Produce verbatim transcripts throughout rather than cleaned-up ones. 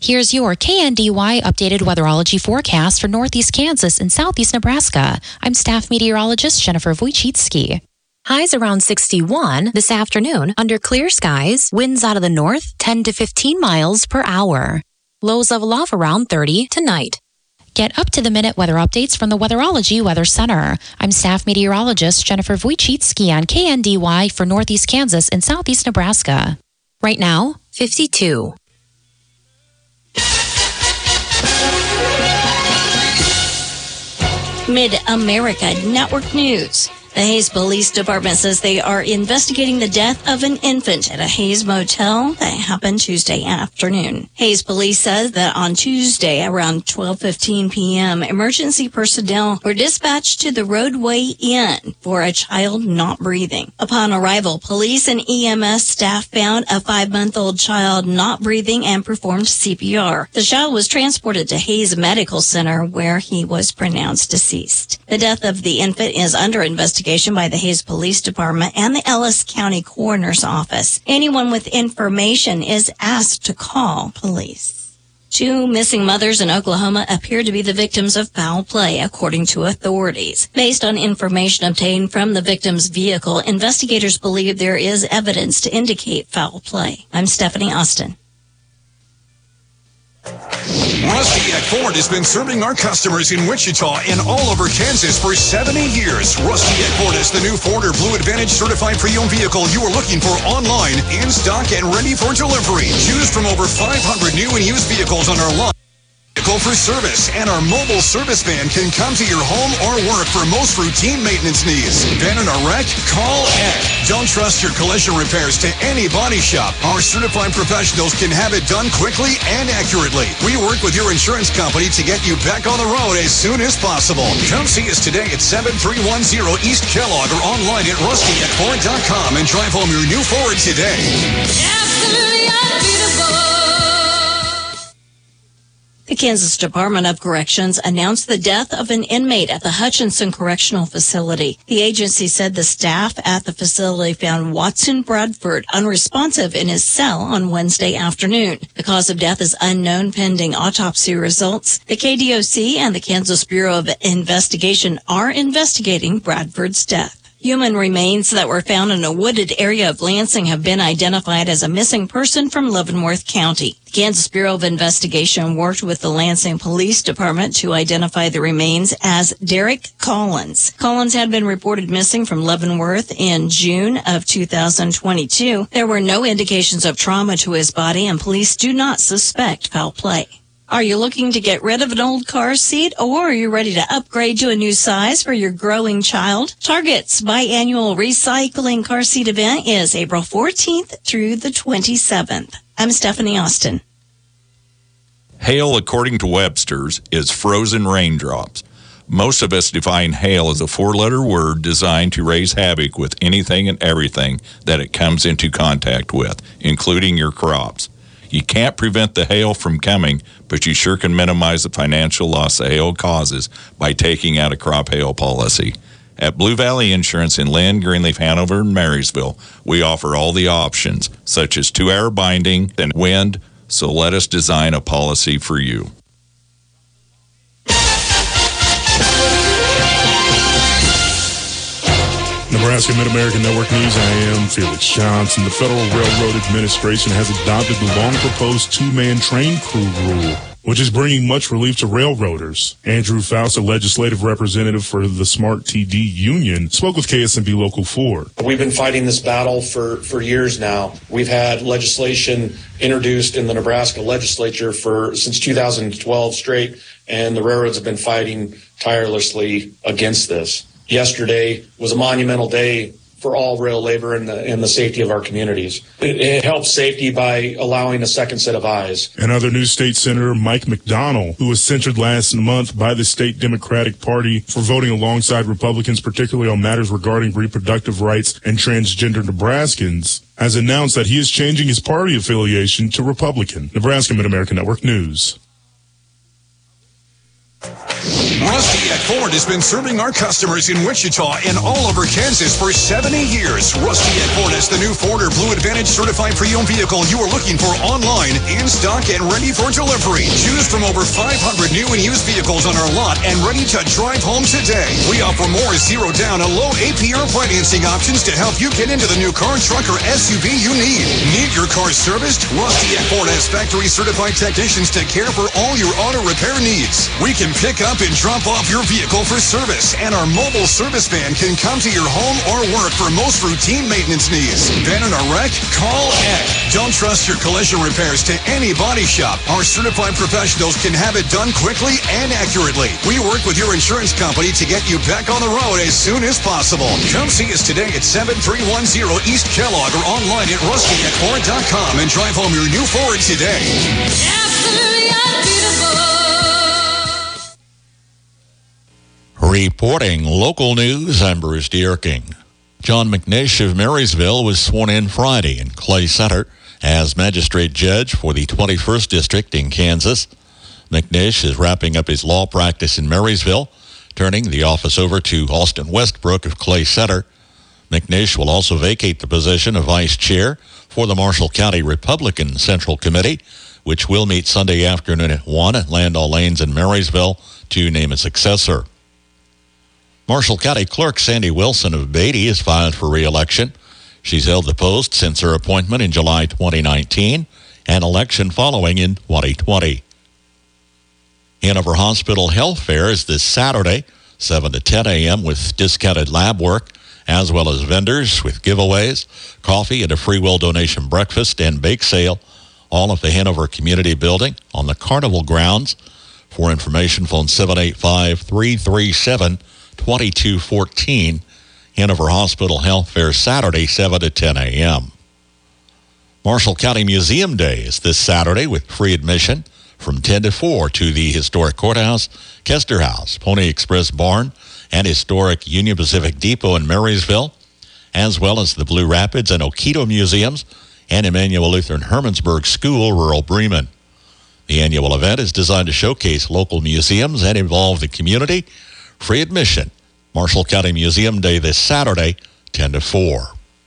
Here's your K N D Y updated weatherology forecast for northeast Kansas and southeast Nebraska. I'm staff meteorologist Jennifer Wojcicki. Highs around sixty-one this afternoon under clear skies, winds out of the north ten to fifteen miles per hour. Lows level off around thirty tonight. Get up-to-the-minute weather updates from the Weatherology Weather Center. I'm staff meteorologist Jennifer Wojcicki on K N D Y for northeast Kansas and southeast Nebraska. Right now, fifty-two. Mid-America Network News. The Hays Police Department says they are investigating the death of an infant at a Hays motel that happened Tuesday afternoon. Hays Police says that on Tuesday around twelve fifteen p.m., emergency personnel were dispatched to the Roadway Inn for a child not breathing. Upon arrival, police and E M S staff found a five-month-old child not breathing and performed C P R. The child was transported to Hays Medical Center where he was pronounced deceased. The death of the infant is under investigation by the Hays Police Department and the Ellis County Coroner's Office. Anyone with information is asked to call police. Two missing mothers in Oklahoma appear to be the victims of foul play, according to authorities. Based on information obtained from the victim's vehicle, investigators believe there is evidence to indicate foul play. I'm Stephanie Austin. Rusty at Ford has been serving our customers in Wichita and all over Kansas for seventy years. Rusty at Ford is the new Ford or Blue Advantage certified pre-owned vehicle you are looking for online, in stock, and ready for delivery. Choose from over five hundred new and used vehicles on our line. For service, and our mobile service van can come to your home or work for most routine maintenance needs. Been in a wreck? Call Ed. Don't trust your collision repairs to any body shop. Our certified professionals can have it done quickly and accurately. We work with your insurance company to get you back on the road as soon as possible. Come see us today at seven three one zero East Kellogg or online at rusty at ford dot com and drive home your new Ford today. Absolutely unbeatable. The Kansas Department of Corrections announced the death of an inmate at the Hutchinson Correctional Facility. The agency said the staff at the facility found Watson Bradford unresponsive in his cell on Wednesday afternoon. The cause of death is unknown pending autopsy results. The K D O C and the Kansas Bureau of Investigation are investigating Bradford's death. Human remains that were found in a wooded area of Lansing have been identified as a missing person from Leavenworth County. The Kansas Bureau of Investigation worked with the Lansing Police Department to identify the remains as Derek Collins. Collins had been reported missing from Leavenworth in June of two thousand twenty-two. There were no indications of trauma to his body, and police do not suspect foul play. Are you looking to get rid of an old car seat, or are you ready to upgrade to a new size for your growing child? Target's biannual recycling car seat event is April fourteenth through the twenty-seventh. I'm Stephanie Austin. Hail, according to Webster's, is frozen raindrops. Most of us define hail as a four-letter word designed to raise havoc with anything and everything that it comes into contact with, including your crops. You can't prevent the hail from coming, but you sure can minimize the financial loss the hail causes by taking out a crop hail policy. At Blue Valley Insurance in Lynn, Greenleaf, Hanover, and Marysville, we offer all the options, such as two-hour binding and wind, so let us design a policy for you. Nebraska Mid-American Network News, I am Felix Johnson. The Federal Railroad Administration has adopted the long-proposed two-man train crew rule, which is bringing much relief to railroaders. Andrew Faust, a legislative representative for the Smart T D Union, spoke with K S M B Local four. We've been fighting this battle for, for years now. We've had legislation introduced in the Nebraska legislature for since two thousand twelve straight, and the railroads have been fighting tirelessly against this. Yesterday was a monumental day for all rail labor and the, and the safety of our communities. It, it helps safety by allowing a second set of eyes. And other news, State Senator Mike McDonnell, who was censured last month by the state Democratic Party for voting alongside Republicans, particularly on matters regarding reproductive rights and transgender Nebraskans, has announced that he is changing his party affiliation to Republican. Nebraska Mid-American Network News. Rusty at Ford has been serving our customers in Wichita and all over Kansas for seventy years. Rusty at Ford has the new Ford or Blue Advantage certified pre-owned vehicle you are looking for online, in stock, and ready for delivery. Choose from over five hundred new and used vehicles on our lot and ready to drive home today. We offer more zero down and low A P R financing options to help you get into the new car, truck, or S U V you need. Need your car serviced? Rusty at Ford has factory certified technicians to care for all your auto repair needs. We can pick up and drop off your vehicle for service, and our mobile service van can come to your home or work for most routine maintenance needs. Been in a wreck? Call Ed. Don't trust your collision repairs to any body shop. Our certified professionals can have it done quickly and accurately. We work with your insurance company to get you back on the road as soon as possible. Come see us today at seven three one zero East Kellogg or online at rusty at ford dot com and drive home your new Ford today. Absolutely unbeatable. Reporting local news, I'm Bruce Dierking. John McNish of Marysville was sworn in Friday in Clay Center as magistrate judge for the twenty-first District in Kansas. McNish is wrapping up his law practice in Marysville, turning the office over to Austin Westbrook of Clay Center. McNish will also vacate the position of vice chair for the Marshall County Republican Central Committee, which will meet Sunday afternoon at one at Landau Lanes in Marysville to name a successor. Marshall County Clerk Sandy Wilson of Beatty is filed for re-election. She's held the post since her appointment in July twenty nineteen and election following in twenty twenty. Hanover Hospital Health Fair is this Saturday, seven to ten a.m. with discounted lab work, as well as vendors with giveaways, coffee, and a free will donation breakfast and bake sale, all at the Hanover Community Building on the Carnival grounds. For information, phone seven eight five, three three seven, two two one four. Hanover Hospital Health Fair, Saturday, seven to ten a.m. Marshall County Museum Day is this Saturday with free admission from ten to four to the Historic Courthouse, Kester House, Pony Express Barn, and Historic Union Pacific Depot in Marysville, as well as the Blue Rapids and Oquito Museums and Emmanuel Lutheran Hermannsburg School, rural Bremen. The annual event is designed to showcase local museums and involve the community. Free admission. Marshall County Museum Day this Saturday, ten to four.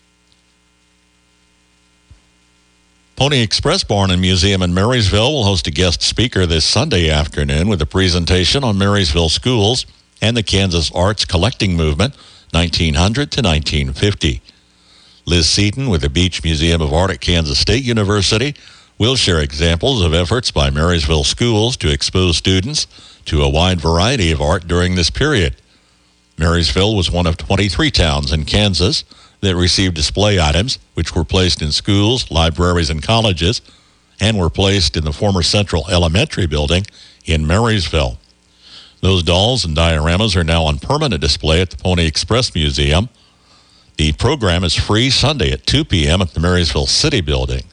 Pony Express Barn and Museum in Marysville will host a guest speaker this Sunday afternoon with a presentation on Marysville schools and the Kansas arts collecting movement, nineteen hundred to nineteen fifty. Liz Seaton with the Beach Museum of Art at Kansas State University will share examples of efforts by Marysville schools to expose students to a wide variety of art during this period. Marysville was one of twenty-three towns in Kansas that received display items which were placed in schools, libraries, and colleges, and were placed in the former Central Elementary building in Marysville. Those dolls and dioramas are now on permanent display at the Pony Express Museum. The program is free Sunday at two p.m. at the Marysville City building.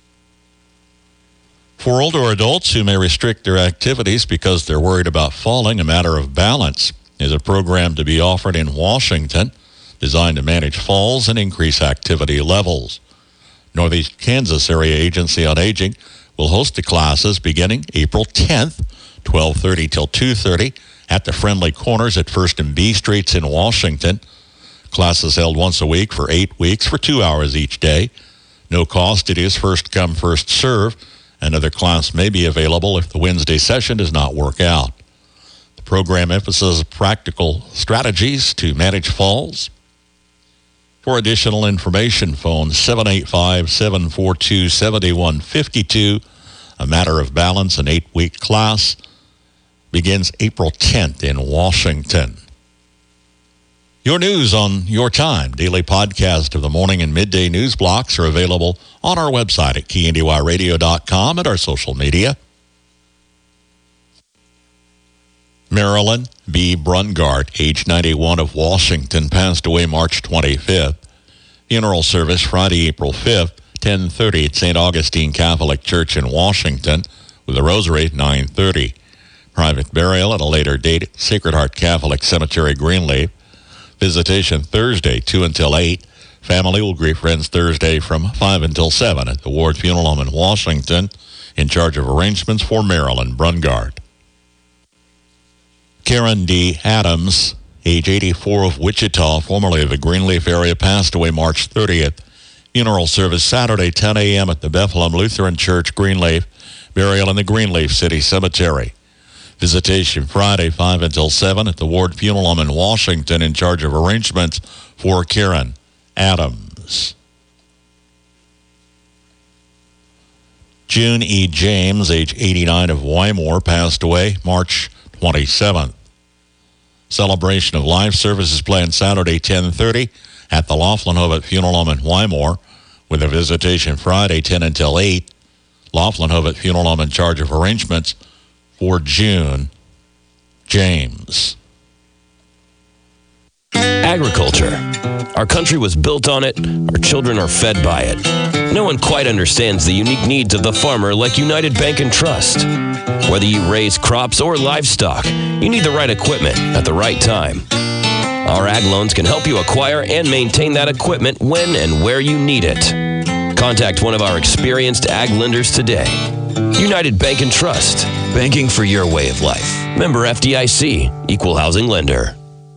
For older adults who may restrict their activities because they're worried about falling, A Matter of Balance is a program to be offered in Washington designed to manage falls and increase activity levels. Northeast Kansas Area Agency on Aging will host the classes beginning April tenth, twelve thirty till two thirty at the Friendly Corners at First and B Streets in Washington. Classes held once a week for eight weeks for two hours each day. No cost. It is first come, first serve. Another class may be available if the Wednesday session does not work out. The program emphasizes practical strategies to manage falls. For additional information, phone seven eight five, seven four two, seven one five two. A Matter of Balance, an eight-week class, begins April tenth in Washington. Your news on your time. Daily podcast of the morning and midday news blocks are available on our website at K N D Y radio dot com and our social media. Marilyn B. Brungart, age ninety-one, of Washington, passed away March twenty-fifth. Funeral service Friday, April fifth, ten thirty at Saint Augustine Catholic Church in Washington, with a rosary at nine thirty. Private burial at a later date at Sacred Heart Catholic Cemetery, Greenleaf. Visitation Thursday, two until eight. Family will greet friends Thursday from five until seven at the Ward Funeral Home in Washington, in charge of arrangements for Marilyn Brungart. Karen D. Adams, age eighty-four, of Wichita, formerly of the Greenleaf area, passed away March thirtieth. Funeral service Saturday, ten a.m. at the Bethlehem Lutheran Church, Greenleaf. Burial in the Greenleaf City Cemetery. Visitation Friday, five until seven at the Ward Funeral Home in Washington, in charge of arrangements for Karen Adams. June E. James, age eighty-nine, of Wymore, passed away March twenty-seventh. Celebration of life services planned Saturday, ten thirty at the Laughlin-Hovett Funeral Home in Wymore, with a visitation Friday, ten until eight. Laughlin-Hovett Funeral Home in charge of arrangements for June James. Agriculture. Our country was built on it. Our children are fed by it. No one quite understands the unique needs of the farmer like United Bank and Trust. Whether you raise crops or livestock, you need the right equipment at the right time. Our ag loans can help you acquire and maintain that equipment when and where you need it. Contact one of our experienced ag lenders today. United Bank and Trust. Banking for your way of life. Member F D I C. Equal housing lender.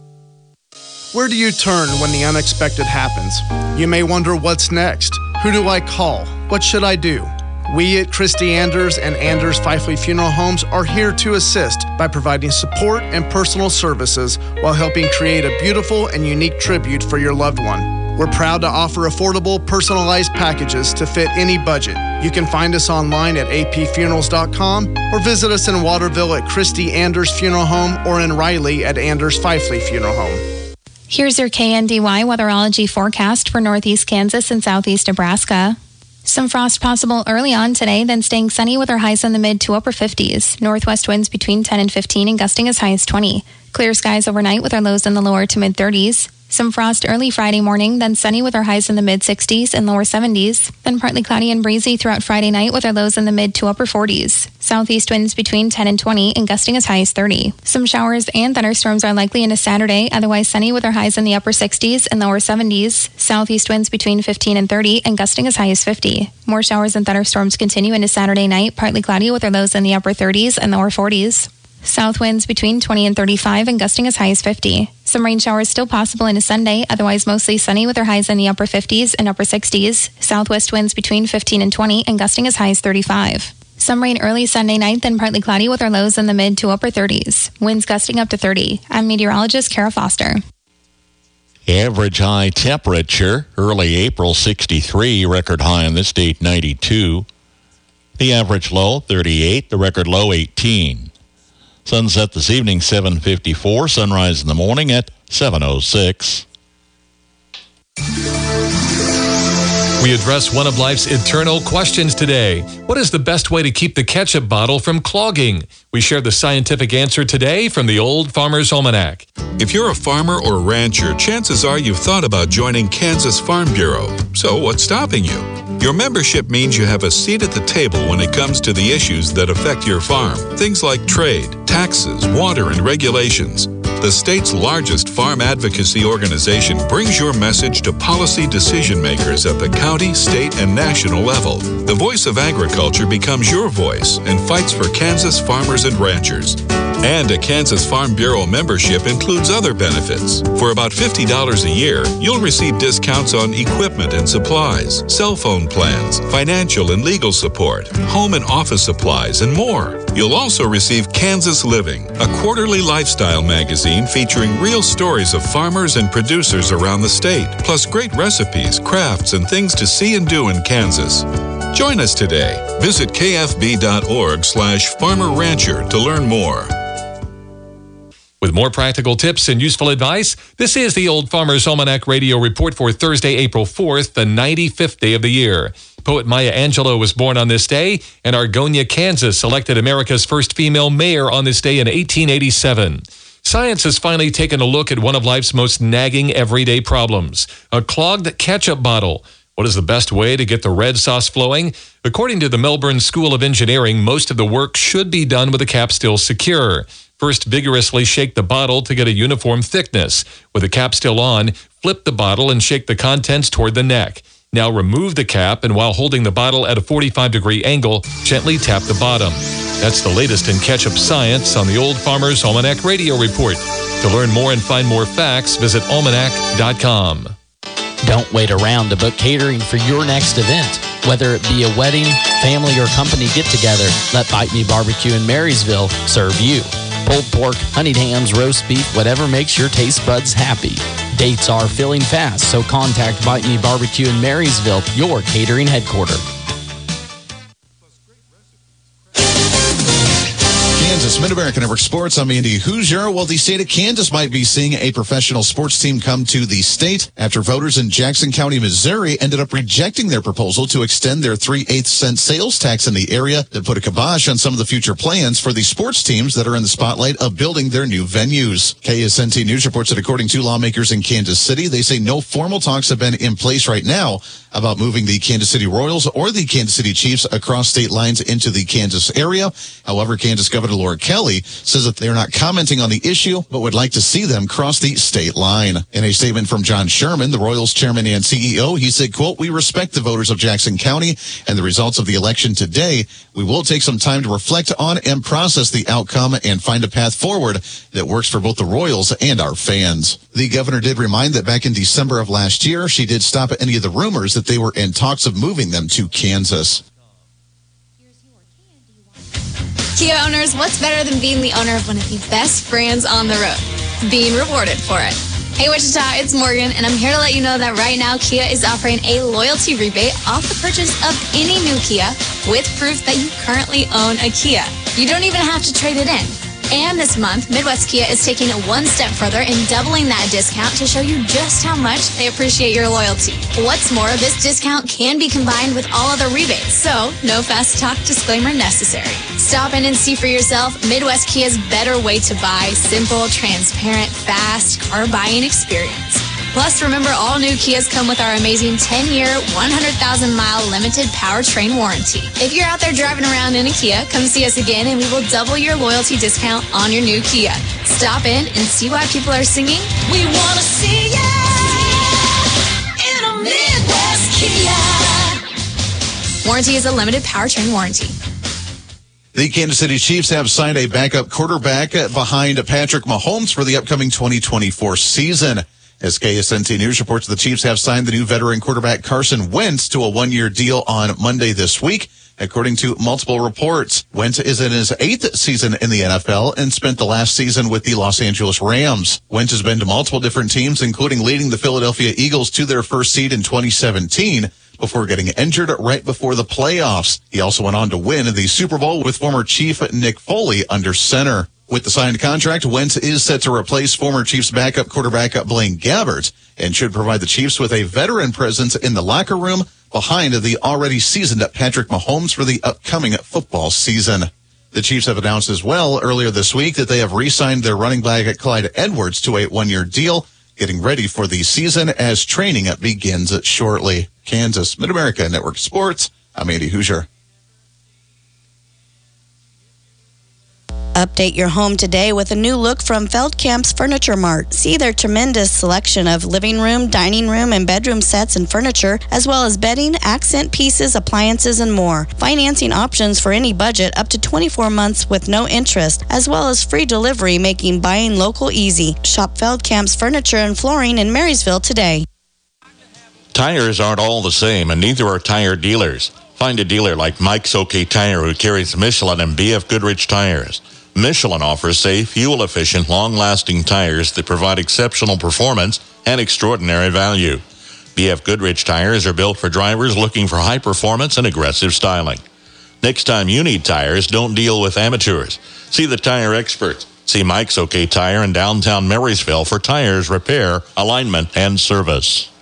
Where do you turn when the unexpected happens? You may wonder, what's next? Who do I call? What should I do? We at Christy Anders and Anders Fifely Funeral Homes are here to assist by providing support and personal services while helping create a beautiful and unique tribute for your loved one. We're proud to offer affordable, personalized packages to fit any budget. You can find us online at a p funerals dot com or visit us in Waterville at Christy Anders Funeral Home or in Riley at Anders Fifely Funeral Home. Here's your K N D Y weatherology forecast for northeast Kansas and southeast Nebraska. Some frost possible early on today, then staying sunny with our highs in the mid to upper fifties. Northwest winds between ten and fifteen and gusting as high as twenty. Clear skies overnight with our lows in the lower to mid thirties. Some frost early Friday morning, then sunny with our highs in the mid sixties and lower seventies. Then partly cloudy and breezy throughout Friday night with our lows in the mid to upper forties. Southeast winds between ten and twenty and gusting as high as thirty. Some showers and thunderstorms are likely into Saturday, otherwise sunny with our highs in the upper sixties and lower seventies. Southeast winds between fifteen and thirty and gusting as high as fifty. More showers and thunderstorms continue into Saturday night, partly cloudy with our lows in the upper thirties and lower forties. South winds between twenty and thirty-five and gusting as high as fifty. Some rain showers still possible into Sunday, otherwise mostly sunny with our highs in the upper fifties and upper sixties. Southwest winds between fifteen and twenty and gusting as high as thirty-five. Some rain early Sunday night, then partly cloudy with our lows in the mid to upper thirties. Winds gusting up to thirty. I'm meteorologist Kara Foster. Average high temperature, early April sixty-three, record high in this date ninety-two. The average low thirty-eight, the record low eighteen. Sunset this evening, seven fifty-four. Sunrise in the morning at seven oh six. We address one of life's eternal questions today. What is the best way to keep the ketchup bottle from clogging? We share the scientific answer today from the Old Farmer's Almanac. If you're a farmer or rancher, chances are you've thought about joining Kansas Farm Bureau. So what's stopping you? Your membership means you have a seat at the table when it comes to the issues that affect your farm. Things like trade, taxes, water, and regulations. The state's largest farm advocacy organization brings your message to policy decision makers at the county, state, and national level. The voice of agriculture becomes your voice and fights for Kansas farmers and ranchers. And a Kansas Farm Bureau membership includes other benefits. For about fifty dollars a year, you'll receive discounts on equipment and supplies, cell phone plans, financial and legal support, home and office supplies, and more. You'll also receive Kansas Living, a quarterly lifestyle magazine featuring real stories of farmers and producers around the state, plus great recipes, crafts, and things to see and do in Kansas. Join us today. Visit k f b dot org slash farmer rancher to learn more. With more practical tips and useful advice, this is the Old Farmer's Almanac Radio Report for Thursday, April fourth, the ninety-fifth day of the year. Poet Maya Angelou was born on this day, and Argonia, Kansas elected America's first female mayor on this day in eighteen eighty-seven. Science has finally taken a look at one of life's most nagging everyday problems, a clogged ketchup bottle. What is the best way to get the red sauce flowing? According to the Melbourne School of Engineering, most of the work should be done with the cap still secure. First, vigorously shake the bottle to get a uniform thickness. With the cap still on, flip the bottle and shake the contents toward the neck. Now remove the cap, and while holding the bottle at a forty-five degree angle, gently tap the bottom. That's the latest in ketchup science on the Old Farmer's Almanac Radio Report. To learn more and find more facts, visit almanac dot com. Don't wait around to book catering for your next event. Whether it be a wedding, family, or company get-together, let Bite Me Barbecue in Marysville serve you. Pulled pork, honeyed hams, roast beef, whatever makes your taste buds happy. Dates are filling fast, so contact Bite Me Barbecue in Marysville, your catering headquarters. Kansas Mid-America Network Sports. I'm Andy Hoosier. Well, the state of Kansas might be seeing a professional sports team come to the state after voters in Jackson County, Missouri ended up rejecting their proposal to extend their three-eighths cent sales tax in the area that put a kibosh on some of the future plans for the sports teams that are in the spotlight of building their new venues. K S N T News reports that according to lawmakers in Kansas City, they say no formal talks have been in place right now about moving the Kansas City Royals or the Kansas City Chiefs across state lines into the Kansas area. However, Kansas Governor Laura Kelly says that they're not commenting on the issue, but would like to see them cross the state line. In a statement from John Sherman, the Royals chairman and C E O, he said, quote, "We respect the voters of Jackson County and the results of the election today. We will take some time to reflect on and process the outcome and find a path forward that works for both the Royals and our fans." The governor did remind that back in December of last year, she did stop any of the rumors that they were in talks of moving them to Kansas. Kia owners, what's better than being the owner of one of the best brands on the road? Being rewarded for it. Hey Wichita, it's Morgan, and I'm here to let you know that right now Kia is offering a loyalty rebate off the purchase of any new Kia with proof that you currently own a Kia. You don't even have to trade it in. And this month, Midwest Kia is taking it one step further and doubling that discount to show you just how much they appreciate your loyalty. What's more, this discount can be combined with all other rebates, so no fast talk disclaimer necessary. Stop in and see for yourself Midwest Kia's better way to buy. Simple, transparent, fast car buying experience. Plus, remember, all new Kias come with our amazing ten-year, one hundred thousand mile limited powertrain warranty. If you're out there driving around in a Kia, come see us again and we will double your loyalty discount on your new Kia. Stop in and see why people are singing, "We want to see ya in a Midwest Kia." Warranty is a limited powertrain warranty. The Kansas City Chiefs have signed a backup quarterback behind Patrick Mahomes for the upcoming twenty twenty-four season. As K S N T News reports, the Chiefs have signed the new veteran quarterback Carson Wentz to a one-year deal on Monday this week, according to multiple reports. Wentz is in his eighth season in the N F L and spent the last season with the Los Angeles Rams. Wentz has been to multiple different teams, including leading the Philadelphia Eagles to their first seed in twenty seventeen before getting injured right before the playoffs. He also went on to win the Super Bowl with former Chief Nick Foley under center. With the signed contract, Wentz is set to replace former Chiefs backup quarterback Blaine Gabbert and should provide the Chiefs with a veteran presence in the locker room behind the already seasoned Patrick Mahomes for the upcoming football season. The Chiefs have announced as well earlier this week that they have re-signed their running back Clyde Edwards to a one-year deal, getting ready for the season as training begins shortly. Kansas Mid-America Network Sports, I'm Andy Hoosier. Update your home today with a new look from Feldkamp's Furniture Mart. See their tremendous selection of living room, dining room, and bedroom sets and furniture, as well as bedding, accent pieces, appliances, and more. Financing options for any budget up to twenty-four months with no interest, as well as free delivery, making buying local easy. Shop Feldkamp's Furniture and Flooring in Marysville today. Tires aren't all the same, and neither are tire dealers. Find a dealer like Mike's OK Tire who carries Michelin and B F Goodrich tires. Michelin offers safe, fuel-efficient, long-lasting tires that provide exceptional performance and extraordinary value. B F Goodrich tires are built for drivers looking for high performance and aggressive styling. Next time you need tires, don't deal with amateurs. See the tire experts. See Mike's OK Tire in downtown Marysville for tires, repair, alignment, and service.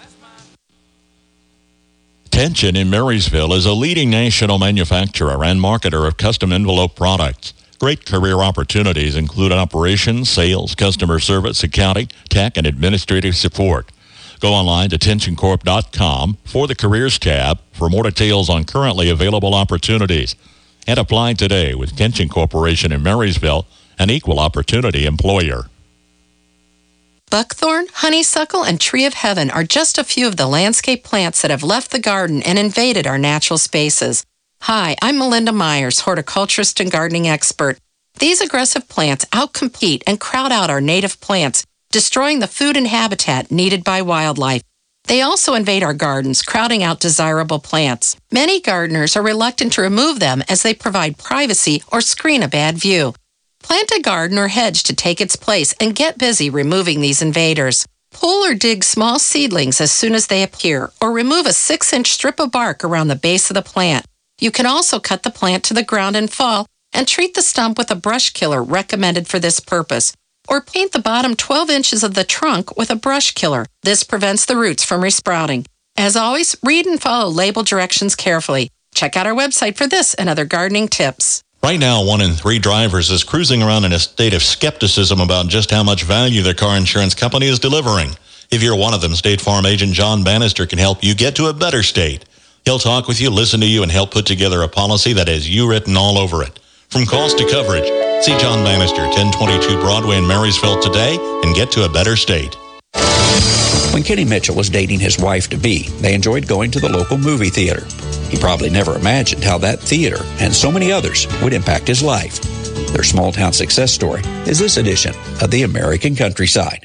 Tension in Marysville is a leading national manufacturer and marketer of custom envelope products. Great career opportunities include operations, sales, customer service, accounting, tech, and administrative support. Go online to tension corp dot com for the Careers tab for more details on currently available opportunities. And apply today with Tension Corporation in Marysville, an equal opportunity employer. Buckthorn, honeysuckle, and tree of heaven are just a few of the landscape plants that have left the garden and invaded our natural spaces. Hi, I'm Melinda Myers, horticulturist and gardening expert. These aggressive plants outcompete and crowd out our native plants, destroying the food and habitat needed by wildlife. They also invade our gardens, crowding out desirable plants. Many gardeners are reluctant to remove them as they provide privacy or screen a bad view. Plant a garden or hedge to take its place and get busy removing these invaders. Pull or dig small seedlings as soon as they appear, or remove a six-inch strip of bark around the base of the plant. You can also cut the plant to the ground in fall and treat the stump with a brush killer recommended for this purpose, or paint the bottom twelve inches of the trunk with a brush killer. This prevents the roots from resprouting. As always, read and follow label directions carefully. Check out our website for this and other gardening tips. Right now, one in three drivers is cruising around in a state of skepticism about just how much value their car insurance company is delivering. If you're one of them, State Farm agent John Bannister can help you get to a better state. He'll talk with you, listen to you, and help put together a policy that has you written all over it. From cost to coverage, see John Bannister, ten twenty-two Broadway in Marysville today, and get to a better state. When Kenny Mitchell was dating his wife-to-be, they enjoyed going to the local movie theater. He probably never imagined how that theater, and so many others, would impact his life. Their small-town success story is this edition of The American Countryside.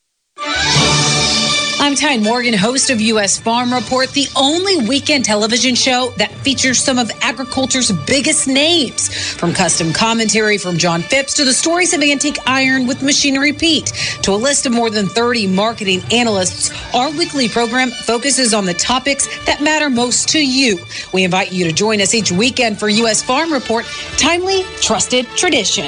I'm Tyne Morgan, host of U S Farm Report, the only weekend television show that features some of agriculture's biggest names. From custom commentary from John Phipps to the stories of Antique Iron with Machinery Pete to a list of more than thirty marketing analysts, our weekly program focuses on the topics that matter most to you. We invite you to join us each weekend for U S Farm Report, timely, trusted tradition.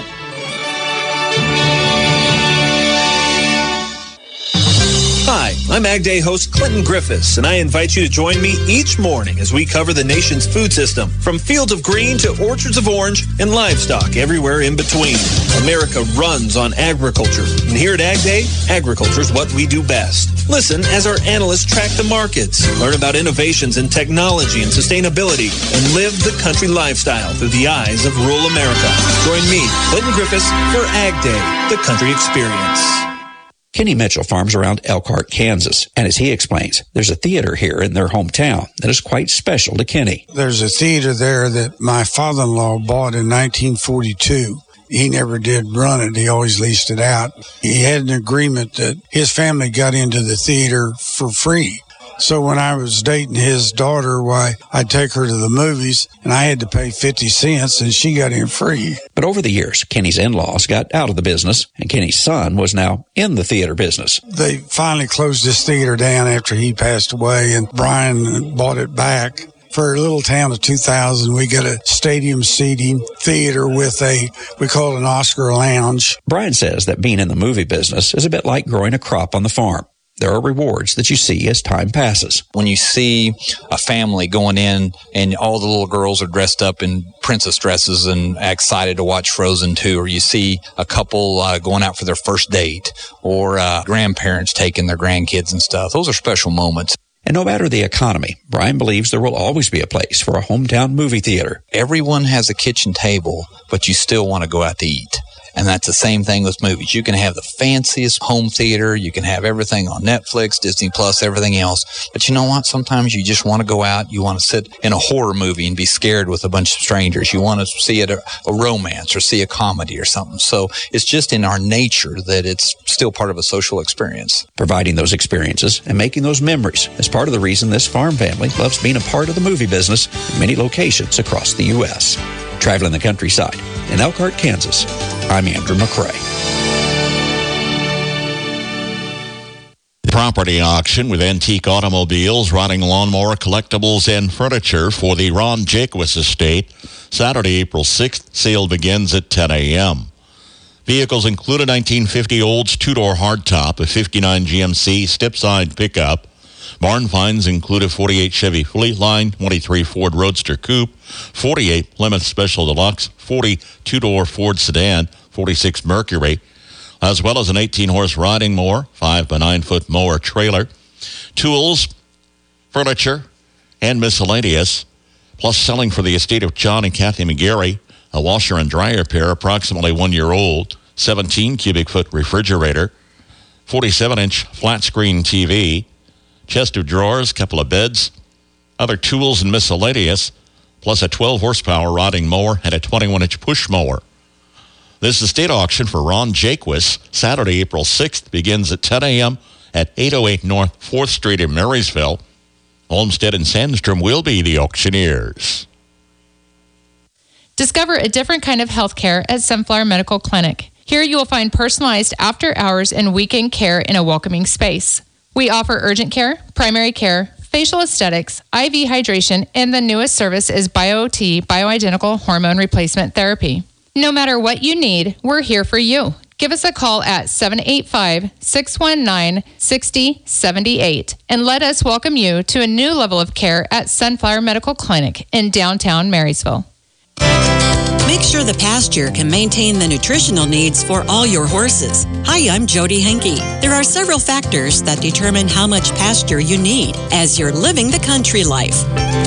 Hi, I'm Ag Day host Clinton Griffiths, and I invite you to join me each morning as we cover the nation's food system, from fields of green to orchards of orange and livestock everywhere in between. America runs on agriculture, and here at Ag Day, agriculture is what we do best. Listen as our analysts track the markets, learn about innovations in technology and sustainability, and live the country lifestyle through the eyes of rural America. Join me, Clinton Griffiths, for Ag Day, the country experience. Kenny Mitchell farms around Elkhart, Kansas, and as he explains, there's a theater here in their hometown that is quite special to Kenny. There's a theater there that my father-in-law bought in nineteen forty-two. He never did run it. He always leased it out. He had an agreement that his family got into the theater for free. So when I was dating his daughter, why, I'd take her to the movies, and I had to pay fifty cents, and she got in free. But over the years, Kenny's in-laws got out of the business, and Kenny's son was now in the theater business. They finally closed this theater down after he passed away, and Brian bought it back. For a little town of two thousand, we got a stadium seating theater with a, we call it an Oscar lounge. Brian says that being in the movie business is a bit like growing a crop on the farm. There are rewards that you see as time passes. When you see a family going in and all the little girls are dressed up in princess dresses and excited to watch Frozen two, or you see a couple uh, going out for their first date, or uh, grandparents taking their grandkids and stuff, those are special moments. And no matter the economy, Brian believes there will always be a place for a hometown movie theater. Everyone has a kitchen table, but you still want to go out to eat. And that's the same thing with movies. You can have the fanciest home theater. You can have everything on Netflix, Disney Plus, everything else. But you know what? Sometimes you just want to go out. You want to sit in a horror movie and be scared with a bunch of strangers. You want to see it a, a romance or see a comedy or something. So it's just in our nature that it's still part of a social experience. Providing those experiences and making those memories is part of the reason this farm family loves being a part of the movie business in many locations across the U S Traveling the countryside in Elkhart, Kansas, I'm Andrew McCrae. Property auction with antique automobiles, rotting lawnmower, collectibles, and furniture for the Ron Jaquist estate. Saturday, April sixth, sale begins at ten a.m. Vehicles include a nineteen fifty Olds two-door hardtop, a fifty-nine G M C step-side pickup. Barn finds include a forty-eight Chevy Fleetline, twenty-three Ford Roadster Coupe, forty-eight Plymouth Special Deluxe, forty two-door Ford Sedan, forty-six Mercury, as well as an eighteen-horse riding mower, five by nine foot mower trailer, tools, furniture, and miscellaneous, plus selling for the estate of John and Kathy McGarry, a washer and dryer pair approximately one year old, seventeen cubic foot refrigerator, forty-seven inch flat screen T V, chest of drawers, couple of beds, other tools and miscellaneous, plus a twelve horsepower rotting mower and a twenty-one inch push mower. This estate auction for Ron Jaquist, Saturday, April sixth, begins at ten a.m. at eight oh eight North fourth Street in Marysville. Olmsted and Sandstrom will be the auctioneers. Discover a different kind of health care at Sunflower Medical Clinic. Here you will find personalized after-hours and weekend care in a welcoming space. We offer urgent care, primary care, facial aesthetics, I V hydration, and the newest service is BioT, bioidentical hormone replacement therapy. No matter what you need, we're here for you. Give us a call at seven eight five, six one nine, six oh seven eight and let us welcome you to a new level of care at Sunflower Medical Clinic in downtown Marysville. Make sure the pasture can maintain the nutritional needs for all your horses. Hi, I'm Jody Henke. There are several factors that determine how much pasture you need as you're living the country life.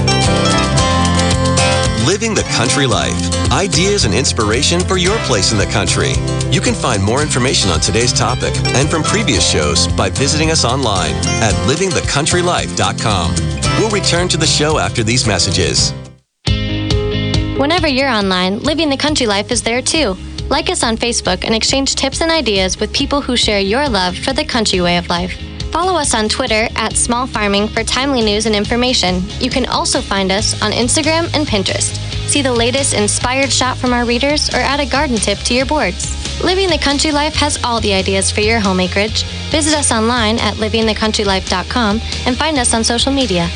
Living the Country Life. Ideas and inspiration for your place in the country. You can find more information on today's topic and from previous shows by visiting us online at living the country life dot com. We'll return to the show after these messages. Whenever you're online, Living the Country Life is there too. Like us on Facebook and exchange tips and ideas with people who share your love for the country way of life. Follow us on Twitter at Small Farming for timely news and information. You can also find us on Instagram and Pinterest. See the latest inspired shot from our readers or add a garden tip to your boards. Living the Country Life has all the ideas for your home acreage. Visit us online at living the country life dot com and find us on social media.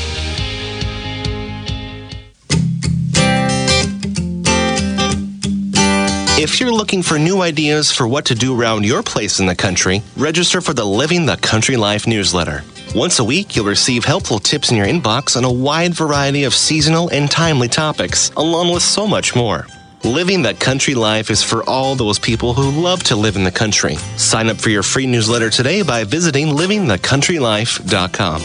If you're looking for new ideas for what to do around your place in the country, register for the Living the Country Life newsletter. Once a week, you'll receive helpful tips in your inbox on a wide variety of seasonal and timely topics, along with so much more. Living the Country Life is for all those people who love to live in the country. Sign up for your free newsletter today by visiting living the country life dot com.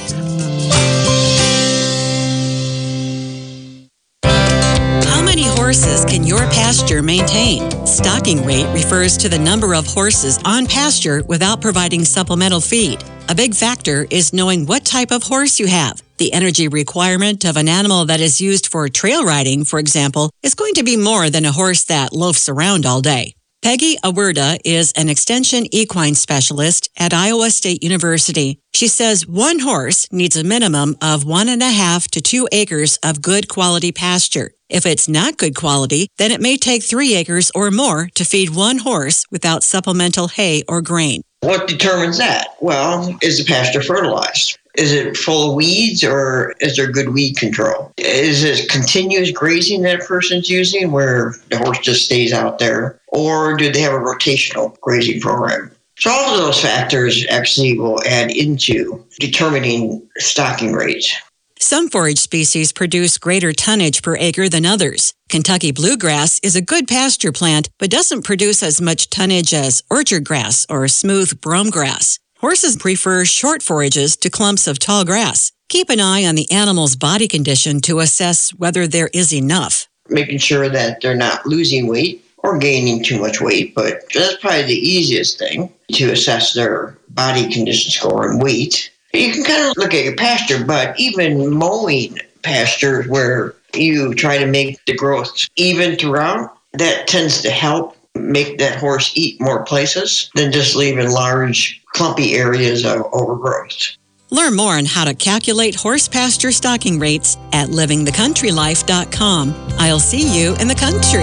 Horses can your pasture maintain? Stocking rate refers to the number of horses on pasture without providing supplemental feed. A big factor is knowing what type of horse you have. The energy requirement of an animal that is used for trail riding, for example, is going to be more than a horse that loafs around all day. Peggy Awerda is an extension equine specialist at Iowa State University. She says one horse needs a minimum of one and a half to two acres of good quality pasture. If it's not good quality, then it may take three acres or more to feed one horse without supplemental hay or grain. What determines that? Well, is the pasture fertilized? Is it full of weeds or is there good weed control? Is it continuous grazing that a person's using where the horse just stays out there? Or do they have a rotational grazing program? So all of those factors actually will add into determining stocking rates. Some forage species produce greater tonnage per acre than others. Kentucky bluegrass is a good pasture plant, but doesn't produce as much tonnage as orchard grass or smooth brome grass. Horses prefer short forages to clumps of tall grass. Keep an eye on the animal's body condition to assess whether there is enough. Making sure that they're not losing weight or gaining too much weight, but that's probably the easiest thing to assess their body condition score and weight. You can kind of look at your pasture, but even mowing pasture where you try to make the growth even throughout, that tends to help make that horse eat more places than just leaving large, clumpy areas of overgrowth. Learn more on how to calculate horse pasture stocking rates at living the country life dot com. I'll see you in the country.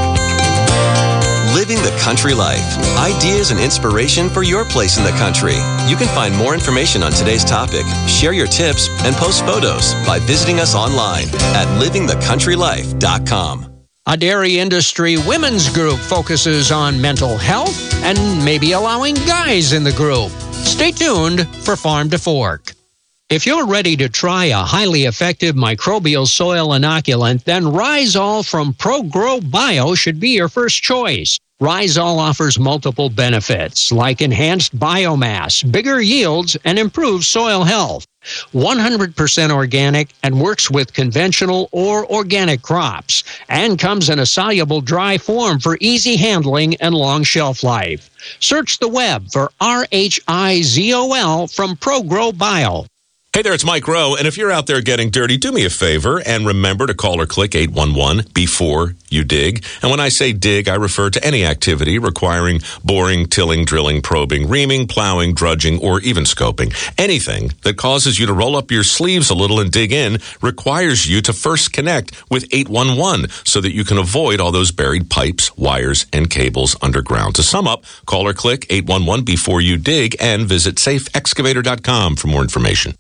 Living the Country Life. Ideas and inspiration for your place in the country. You can find more information on today's topic, share your tips, and post photos by visiting us online at living the country life dot com. A dairy industry women's group focuses on mental health and maybe allowing guys in the group. Stay tuned for Farm to Fork. If you're ready to try a highly effective microbial soil inoculant, then Rhizol from ProGrow Bio should be your first choice. Rysol offers multiple benefits like enhanced biomass, bigger yields, and improved soil health. one hundred percent organic and works with conventional or organic crops, and comes in a soluble dry form for easy handling and long shelf life. Search the web for R H I Z O L from ProGrow Bio. Hey there, it's Mike Rowe, and if you're out there getting dirty, do me a favor and remember to call or click eight one one before you dig. And when I say dig, I refer to any activity requiring boring, tilling, drilling, probing, reaming, plowing, drudging, or even scoping. Anything that causes you to roll up your sleeves a little and dig in requires you to first connect with eight one one so that you can avoid all those buried pipes, wires, and cables underground. To sum up, call or click eight one one before you dig and visit safe excavator dot com for more information.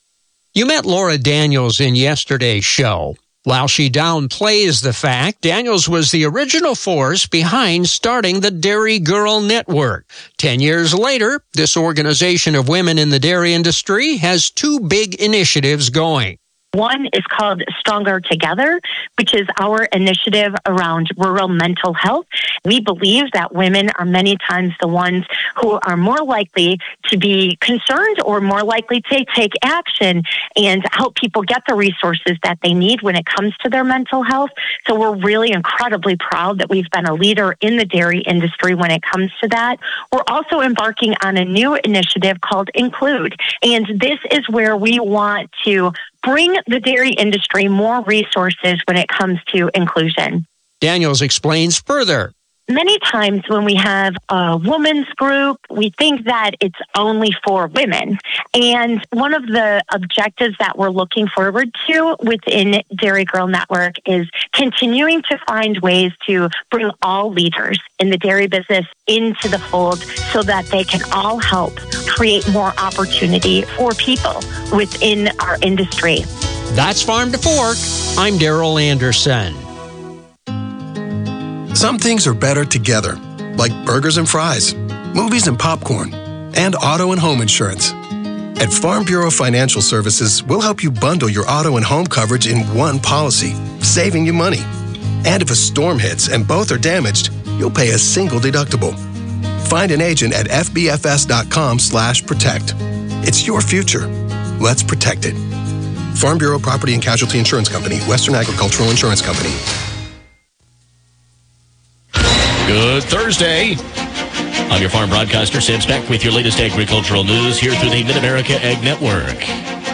You met Laura Daniels in yesterday's show. While she downplays the fact, Daniels was the original force behind starting the Dairy Girl Network. Ten years later, this organization of women in the dairy industry has two big initiatives going. One is called Stronger Together, which is our initiative around rural mental health. We believe that women are many times the ones who are more likely to be concerned or more likely to take action and help people get the resources that they need when it comes to their mental health. So we're really incredibly proud that we've been a leader in the dairy industry when it comes to that. We're also embarking on a new initiative called Include, and this is where we want to bring the dairy industry more resources when it comes to inclusion. Daniels explains further. Many times when we have a women's group, we think that it's only for women. And one of the objectives that we're looking forward to within Dairy Girl Network is continuing to find ways to bring all leaders in the dairy business into the fold so that they can all help create more opportunity for people within our industry. That's Farm to Fork. I'm Daryl Anderson. Some things are better together, like burgers and fries, movies and popcorn, and auto and home insurance. At Farm Bureau Financial Services, we'll help you bundle your auto and home coverage in one policy, saving you money. And if a storm hits and both are damaged, you'll pay a single deductible. Find an agent at f b f s dot com slash protect. It's your future. Let's protect it. Farm Bureau Property and Casualty Insurance Company, Western Agricultural Insurance Company. Good Thursday. I'm your farm broadcaster, Sam Speck, with your latest agricultural news here through the Mid-America Ag Network.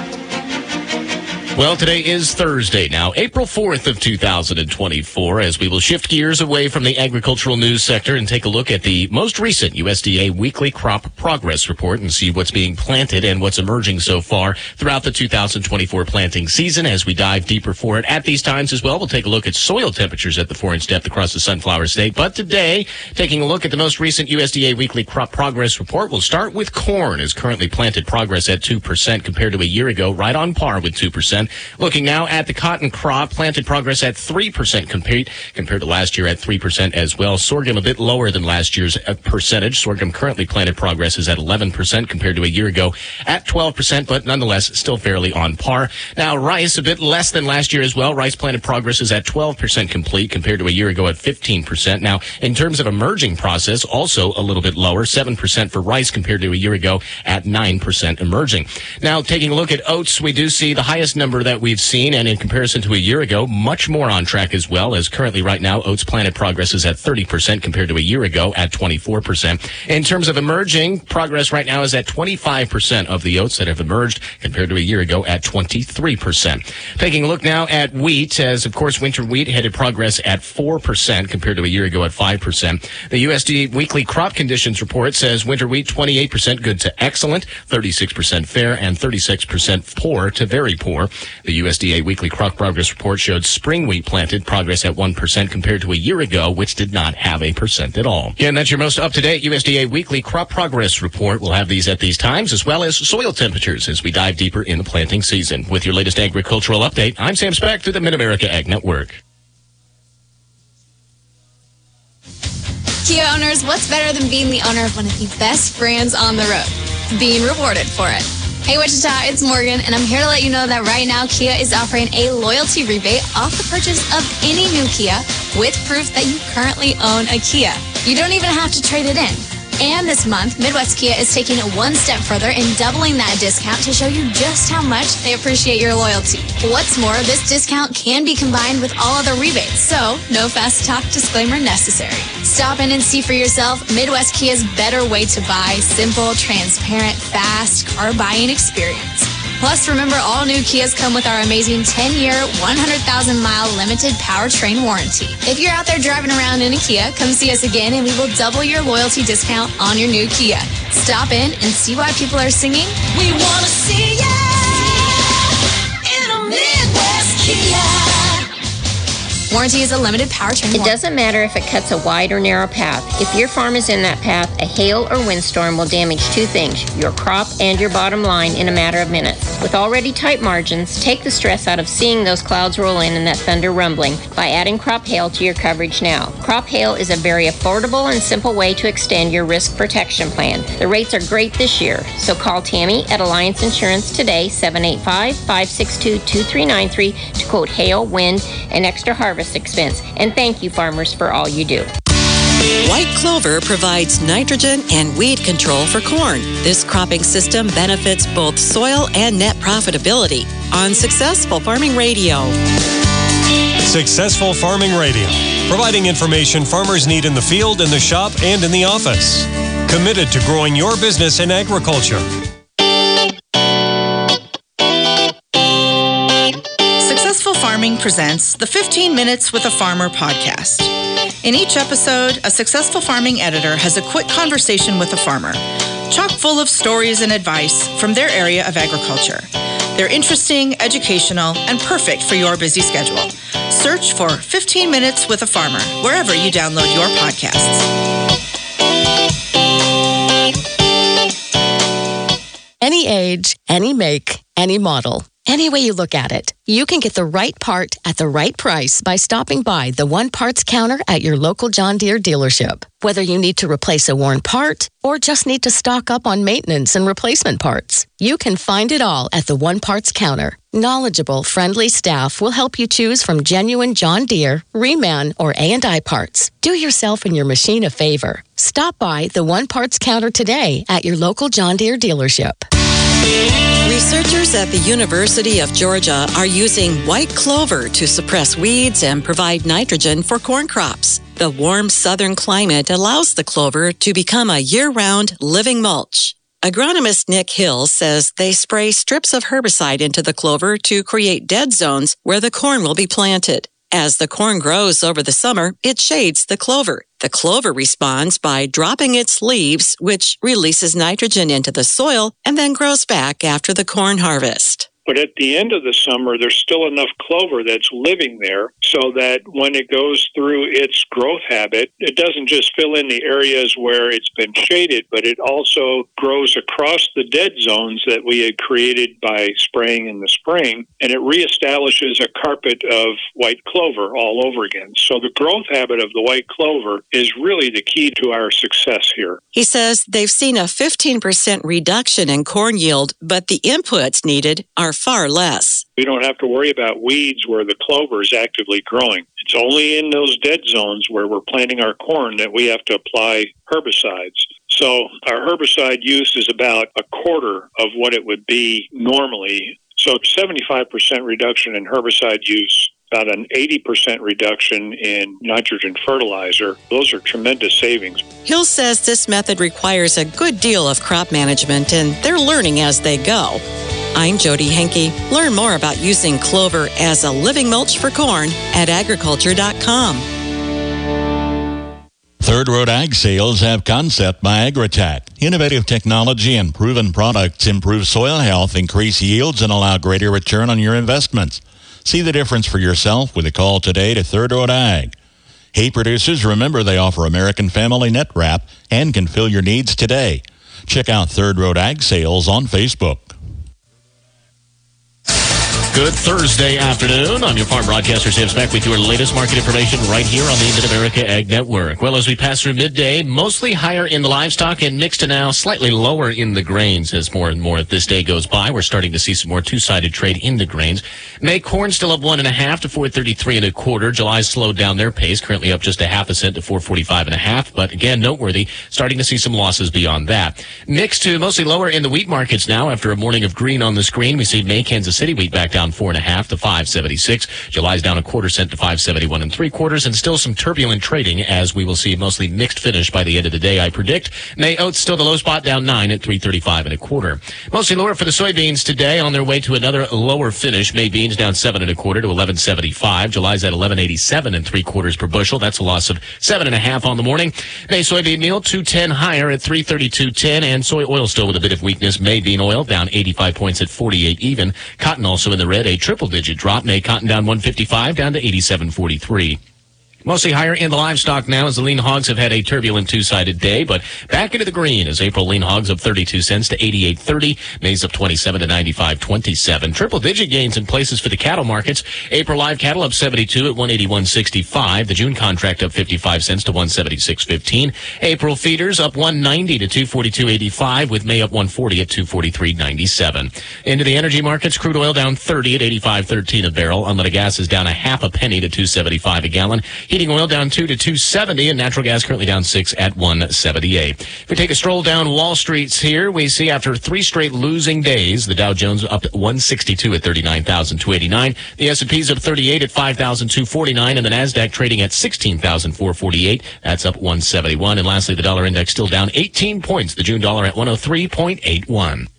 Well, today is Thursday now, April fourth of two thousand twenty-four, as we will shift gears away from the agricultural news sector and take a look at the most recent U S D A weekly crop progress report and see what's being planted and what's emerging so far throughout the two thousand twenty-four planting season. As we dive deeper for it at these times as well, we'll take a look at soil temperatures at the four-inch depth across the Sunflower State. But today, taking a look at the most recent U S D A weekly crop progress report, we'll start with corn, as currently planted progress at two percent compared to a year ago, right on par with two percent. Looking now at the cotton crop, planted progress at three percent compared, compared to last year at three percent as well. Sorghum a bit lower than last year's percentage. Sorghum currently planted progress is at eleven percent compared to a year ago at twelve percent, but nonetheless still fairly on par. Now rice a bit less than last year as well. Rice planted progress is at twelve percent complete compared to a year ago at fifteen percent. Now in terms of emerging process, also a little bit lower, seven percent for rice compared to a year ago at nine percent emerging. Now taking a look at oats, we do see the highest number that we've seen, and in comparison to a year ago, much more on track as well, as currently right now oats planted progress is at thirty percent compared to a year ago at twenty-four percent. In terms of emerging, progress right now is at twenty-five percent of the oats that have emerged compared to a year ago at twenty-three percent. Taking a look now at wheat, as of course winter wheat headed progress at four percent compared to a year ago at five percent. The U S D A weekly crop conditions report says winter wheat twenty-eight percent good to excellent, thirty-six percent fair, and thirty-six percent poor to very poor. The U S D A weekly crop progress report showed spring wheat planted progress at one percent compared to a year ago, which did not have a percent at all. Yeah, and that's your most up-to-date U S D A weekly crop progress report. We'll have these at these times, as well as soil temperatures as we dive deeper in the planting season. With your latest agricultural update, I'm Sam Speck through the Mid-America Ag Network. Kia owners, what's better than being the owner of one of the best brands on the road? Being rewarded for it. Hey Wichita, it's Morgan, and I'm here to let you know that right now Kia is offering a loyalty rebate off the purchase of any new Kia with proof that you currently own a Kia. You don't even have to trade it in. And this month, Midwest Kia is taking it one step further and doubling that discount to show you just how much they appreciate your loyalty. What's more, this discount can be combined with all other rebates, so no fast talk disclaimer necessary. Stop in and see for yourself Midwest Kia's better way to buy, simple, transparent, fast car buying experience. Plus, remember, all new Kias come with our amazing ten-year, one hundred thousand mile limited powertrain warranty. If you're out there driving around in a Kia, come see us again and we will double your loyalty discount on your new Kia. Stop in and see why people are singing, "We want to see ya in a Midwest Kia." Warranty is a limited powertrain. It doesn't matter if it cuts a wide or narrow path. If your farm is in that path, a hail or windstorm will damage two things, your crop and your bottom line, in a matter of minutes. With already tight margins, take the stress out of seeing those clouds roll in and that thunder rumbling by adding Crop Hail to your coverage now. Crop Hail is a very affordable and simple way to extend your risk protection plan. The rates are great this year, so call Tammy at Alliance Insurance today, seven eight five, five six two, two three nine three, to quote hail, wind, and extra harvest expense. And thank you, farmers, for all you do. White clover provides nitrogen and weed control for corn. This cropping system benefits both soil and net profitability on Successful Farming Radio. Successful Farming Radio, providing information farmers need in the field, in the shop, and in the office. Committed to growing your business in agriculture. Successful Farming presents the fifteen minutes with a Farmer podcast. In each episode, a Successful Farming editor has a quick conversation with a farmer, chock full of stories and advice from their area of agriculture. They're interesting, educational, and perfect for your busy schedule. Search for fifteen minutes with a Farmer wherever you download your podcasts. Any age, any make, any model. Any way you look at it, you can get the right part at the right price by stopping by the One Parts counter at your local John Deere dealership. Whether you need to replace a worn part or just need to stock up on maintenance and replacement parts, you can find it all at the One Parts counter. Knowledgeable, friendly staff will help you choose from genuine John Deere, Reman, or A and I parts. Do yourself and your machine a favor. Stop by the One Parts counter today at your local John Deere dealership. Researchers at the University of Georgia are using white clover to suppress weeds and provide nitrogen for corn crops. The warm southern climate allows the clover to become a year-round living mulch. Agronomist Nick Hill says they spray strips of herbicide into the clover to create dead zones where the corn will be planted. As the corn grows over the summer, it shades the clover. The clover responds by dropping its leaves, which releases nitrogen into the soil and then grows back after the corn harvest. But at the end of the summer, there's still enough clover that's living there so that when it goes through its growth habit, it doesn't just fill in the areas where it's been shaded, but it also grows across the dead zones that we had created by spraying in the spring, and it reestablishes a carpet of white clover all over again. So the growth habit of the white clover is really the key to our success here. He says they've seen a fifteen percent reduction in corn yield, but the inputs needed are far less. We don't have to worry about weeds where the clover is actively growing. It's only in those dead zones where we're planting our corn that we have to apply herbicides. So our herbicide use is about a quarter of what it would be normally. So seventy-five percent reduction in herbicide use, about an eighty percent reduction in nitrogen fertilizer. Those are tremendous savings. Hill says this method requires a good deal of crop management, and they're learning as they go. I'm Jody Henke. Learn more about using clover as a living mulch for corn at agriculture dot com. Third Road Ag Sales have Concept by Agritech. Innovative technology and proven products improve soil health, increase yields, and allow greater return on your investments. See the difference for yourself with a call today to Third Road Ag. Hay producers, remember they offer American Family Net Wrap and can fill your needs today. Check out Third Road Ag Sales on Facebook. Good Thursday afternoon. I'm your farm broadcaster, Sam Speck, with your latest market information right here on the Mid-America Ag Network. Well, as we pass through midday, mostly higher in the livestock and mixed to now slightly lower in the grains as more and more this day goes by. We're starting to see some more two-sided trade in the grains. May corn still up one and a half to four thirty-three and a quarter. July slowed down their pace, currently up just a half a cent to four forty-five and a half. But again, noteworthy, starting to see some losses beyond that. Mixed to mostly lower in the wheat markets now after a morning of green on the screen. We see May Kansas City wheat back down four and a half to five seventy-six. July's down a quarter cent to five seventy-one and three quarters, and still some turbulent trading as we will see mostly mixed finish by the end of the day, I predict. May oats still the low spot, down nine at three thirty-five and a quarter. Mostly lower for the soybeans today, on their way to another lower finish. May beans down seven and a quarter to eleven seventy-five. July's at eleven eighty-seven and three quarters per bushel. That's a loss of seven and a half on the morning. May soybean meal two ten higher at three thirty-two ten, and soy oil still with a bit of weakness. May bean oil down eighty-five points at forty-eight even. Cotton also in the red, a triple-digit drop. May cotton down one fifty-five, down to eighty-seven forty-three. Mostly higher in the livestock now as the lean hogs have had a turbulent two-sided day, but back into the green as April lean hogs up thirty-two cents to eighty-eight thirty. May's up twenty-seven to ninety-five twenty-seven. Triple-digit gains in places for the cattle markets. April live cattle up seventy-two at one eighty-one sixty-five. The June contract up fifty-five cents to one seventy-six fifteen. April feeders up one ninety to two forty-two eighty-five, with May up one forty at two forty-three ninety-seven. Into the energy markets, crude oil down thirty at eighty-five thirteen a barrel. Unleaded gas is down a half a penny to two seventy-five a gallon. Heating oil down two to two seventy, and natural gas currently down six at one seventy-eight. If we take a stroll down Wall Street's here, we see after three straight losing days, the Dow Jones up one sixty-two at thirty-nine thousand two eighty-nine. The S and P's up thirty-eight at five thousand two forty-nine, and the Nasdaq trading at sixteen thousand four forty-eight. That's up one seventy-one. And lastly, the dollar index still down eighteen points. The June dollar at one oh three point eight one.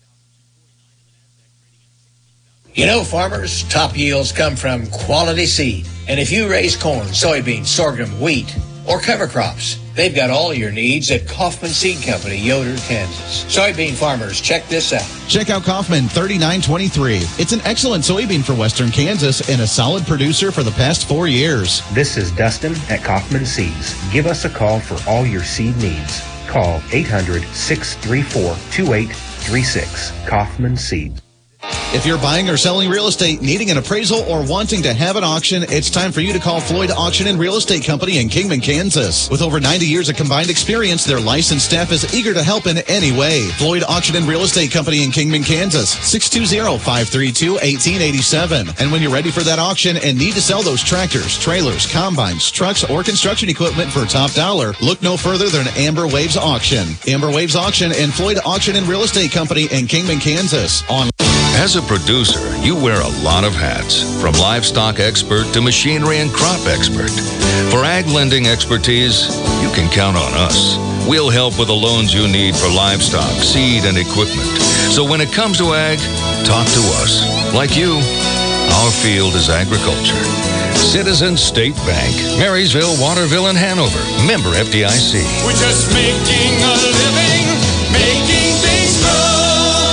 You know, farmers, top yields come from quality seed. And if you raise corn, soybeans, sorghum, wheat, or cover crops, they've got all your needs at Kaufman Seed Company, Yoder, Kansas. Soybean farmers, check this out. Check out Kaufman thirty-nine twenty-three. It's an excellent soybean for western Kansas and a solid producer for the past four years. This is Dustin at Kaufman Seeds. Give us a call for all your seed needs. Call eight hundred, six three four, two eight three six. Kaufman Seeds. If you're buying or selling real estate, needing an appraisal, or wanting to have an auction, it's time for you to call Floyd Auction and Real Estate Company in Kingman, Kansas. With over ninety years of combined experience, their licensed staff is eager to help in any way. Floyd Auction and Real Estate Company in Kingman, Kansas, six two zero, five three two, one eight eight seven. And when you're ready for that auction and need to sell those tractors, trailers, combines, trucks, or construction equipment for top dollar, look no further than Amber Waves Auction. Amber Waves Auction and Floyd Auction and Real Estate Company in Kingman, Kansas. On As a producer, you wear a lot of hats, from livestock expert to machinery and crop expert. For ag lending expertise, you can count on us. We'll help with the loans you need for livestock, seed, and equipment. So when it comes to ag, talk to us. Like you, our field is agriculture. Citizens State Bank, Marysville, Waterville, and Hanover. Member F D I C. We're just making a living, making things grow.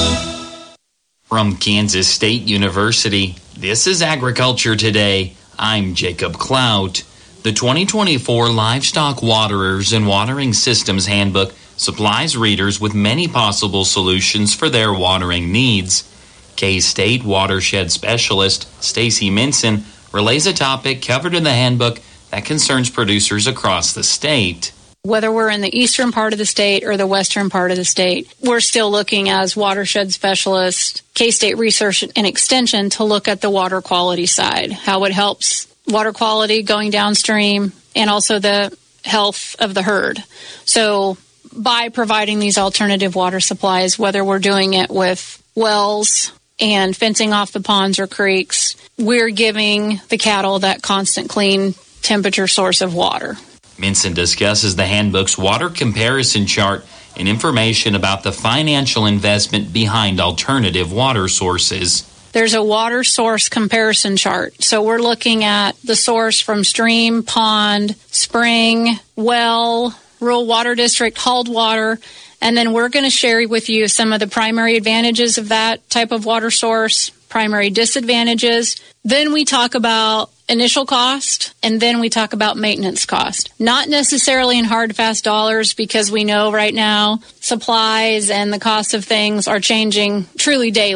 From Kansas State University, this is Agriculture Today. I'm Jacob Clout. The twenty twenty-four Livestock Waterers and Watering Systems Handbook supplies readers with many possible solutions for their watering needs. K-State Watershed Specialist Stacy Minson relays a topic covered in the handbook that concerns producers across the state. Whether we're in the eastern part of the state or the western part of the state, we're still looking as watershed specialists, K-State Research and Extension, to look at the water quality side, how it helps water quality going downstream, and also the health of the herd. So by providing these alternative water supplies, whether we're doing it with wells and fencing off the ponds or creeks, we're giving the cattle that constant clean temperature source of water. Minson discusses the handbook's water comparison chart and information about the financial investment behind alternative water sources. There's a water source comparison chart. So we're looking at the source from stream, pond, spring, well, rural water district, hauled water, and then we're going to share with you some of the primary advantages of that type of water source, primary disadvantages. Then we talk about initial cost, and then we talk about maintenance cost. Not necessarily in hard, fast dollars, because we know right now supplies and the cost of things are changing truly daily.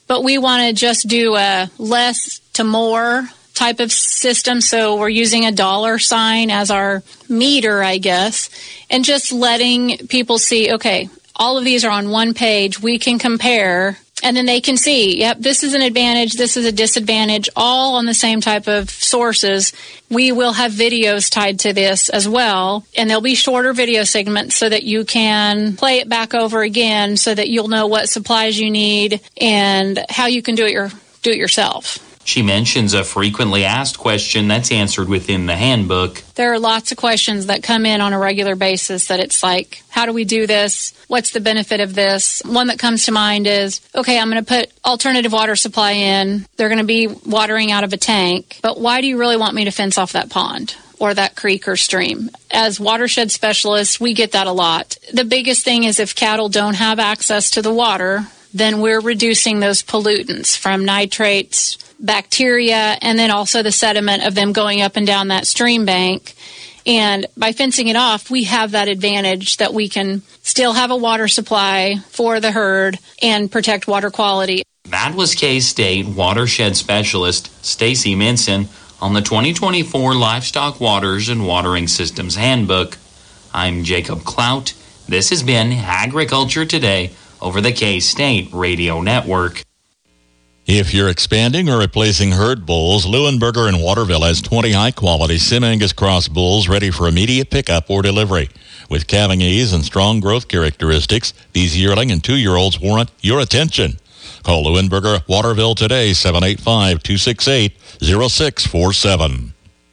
but we want to just do a less to more type of system. So we're using a dollar sign as our meter, I guess, and just letting people see, okay, all of these are on one page. We can compare, and then they can see, yep, this is an advantage, this is a disadvantage, all on the same type of sources. We will have videos tied to this as well, and there'll be shorter video segments so that you can play it back over again so that you'll know what supplies you need and how you can do it, your, do it yourself. She mentions a frequently asked question that's answered within the handbook. There are lots of questions that come in on a regular basis that it's like, how do we do this? What's the benefit of this? One that comes to mind is, okay, I'm going to put alternative water supply in. They're going to be watering out of a tank, but why do you really want me to fence off that pond or that creek or stream? As watershed specialists, we get that a lot. The biggest thing is if cattle don't have access to the water, then we're reducing those pollutants from nitrates, bacteria, and then also the sediment of them going up and down that stream bank. And by fencing it off, we have that advantage that we can still have a water supply for the herd and protect water quality. That was K-State watershed specialist Stacy Minson on the twenty twenty-four Livestock Waters and Watering Systems Handbook. I'm Jacob Clout. This has been Agriculture Today over the K-State Radio Network. If you're expanding or replacing herd bulls, Leuenberger in Waterville has twenty high-quality Sim-Angus cross bulls ready for immediate pickup or delivery. With calving ease and strong growth characteristics, these yearling and two-year-olds warrant your attention. Call Leuenberger Waterville today, seven eight five, two six eight, zero six four seven.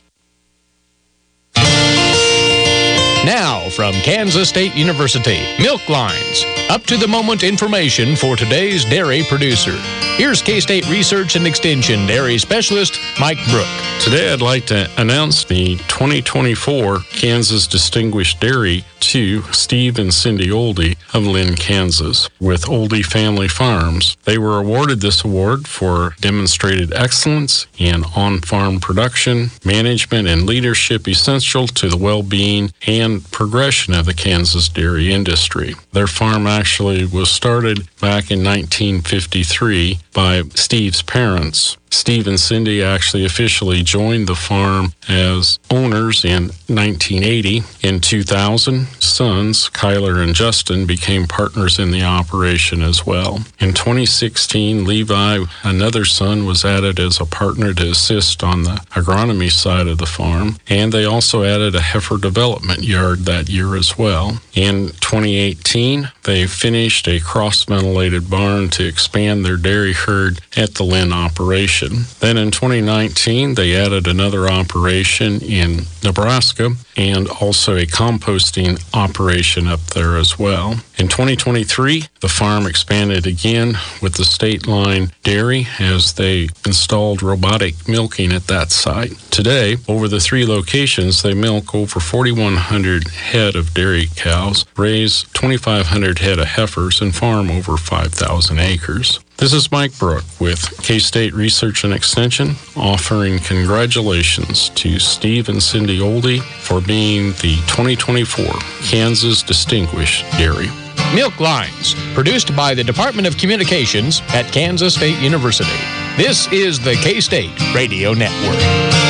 Now from Kansas State University, Milk Lines. Up-to-the-moment information for today's dairy producer. Here's K-State Research and Extension Dairy Specialist Mike Brook. Today I'd like to announce the twenty twenty-four Kansas Distinguished Dairy to Steve and Cindy Oldie of Lynn, Kansas, with Oldie Family Farms. They were awarded this award for demonstrated excellence in on-farm production, management, and leadership essential to the well-being and progression of the Kansas dairy industry. Their farm actually was started back in nineteen fifty-three by Steve's parents. Steve and Cindy actually officially joined the farm as owners in nineteen eighty. In two thousand, sons, Kyler and Justin, became partners in the operation as well. In twenty sixteen, Levi, another son, was added as a partner to assist on the agronomy side of the farm, and they also added a heifer development yard that year as well. In twenty eighteen, they finished a cross-ventilated barn to expand their dairy herd at the Lynn operation. Then in twenty nineteen, they added another operation in Nebraska and also a composting operation up there as well. In twenty twenty-three, the farm expanded again with the State Line Dairy as they installed robotic milking at that site. Today, over the three locations, they milk over forty-one hundred head of dairy cows, raise twenty-five hundred head of heifers, and farm over five thousand acres. This is Mike Brook with K-State Research and Extension, offering congratulations to Steve and Cindy Oldie for being the twenty twenty-four Kansas Distinguished Dairy. Milk Lines, produced by the Department of Communications at Kansas State University. This is the K-State Radio Network.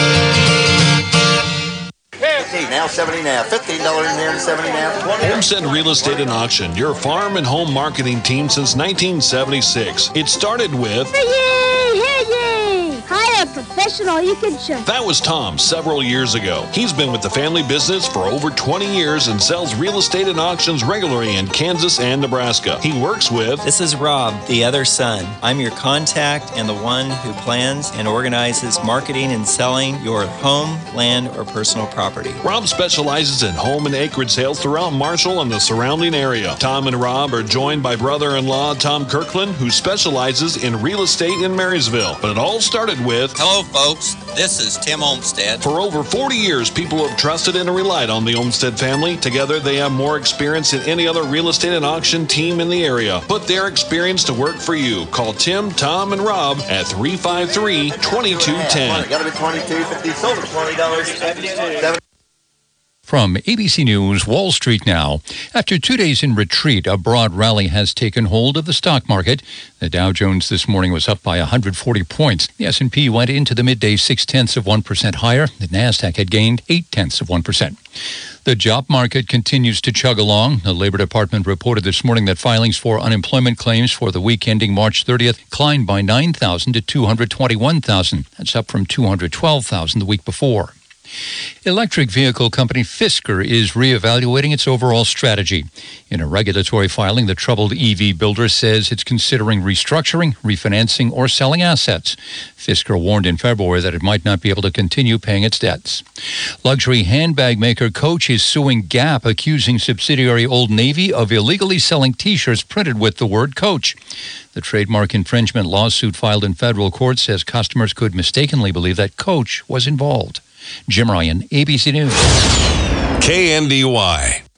Now seventy now, fifteen dollars in there and seventy now. Homestead Real Estate and Auction, your farm and home marketing team since nineteen seventy-six. It started with Hey, hey, hey! Hire a professional you can trust. That was Tom several years ago. He's been with the family business for over twenty years and sells real estate and auctions regularly in Kansas and Nebraska. He works with This is Rob, the other son. I'm your contact and the one who plans and organizes marketing and selling your home, land, or personal property. Rob specializes in home and acreage sales throughout Marshall and the surrounding area. Tom and Rob are joined by brother-in-law Tom Kirkland, who specializes in real estate in Marysville. But it all started with Hello, folks. This is Tim Olmstead. For over forty years, people have trusted and relied on the Olmstead family. Together, they have more experience than any other real estate and auction team in the area. Put their experience to work for you. Call Tim, Tom, and Rob at three five three, two two one zero. Got to be twenty-two fifty. Sold for twenty dollars. From A B C News, Wall Street now. After two days in retreat, a broad rally has taken hold of the stock market. The Dow Jones this morning was up by one hundred forty points. The S and P went into the midday six-tenths of one percent higher. The NASDAQ had gained eight-tenths of one percent. The job market continues to chug along. The Labor Department reported this morning that filings for unemployment claims for the week ending March thirtieth climbed by nine thousand to two hundred twenty-one thousand. That's up from two hundred twelve thousand the week before. Electric vehicle company Fisker is reevaluating its overall strategy. In a regulatory filing, the troubled E V builder says it's considering restructuring, refinancing, or selling assets. Fisker warned in February that it might not be able to continue paying its debts. Luxury handbag maker Coach is suing Gap, accusing subsidiary Old Navy of illegally selling T-shirts printed with the word Coach. The trademark infringement lawsuit filed in federal court says customers could mistakenly believe that Coach was involved. Jim Ryan, A B C News. K N D Y.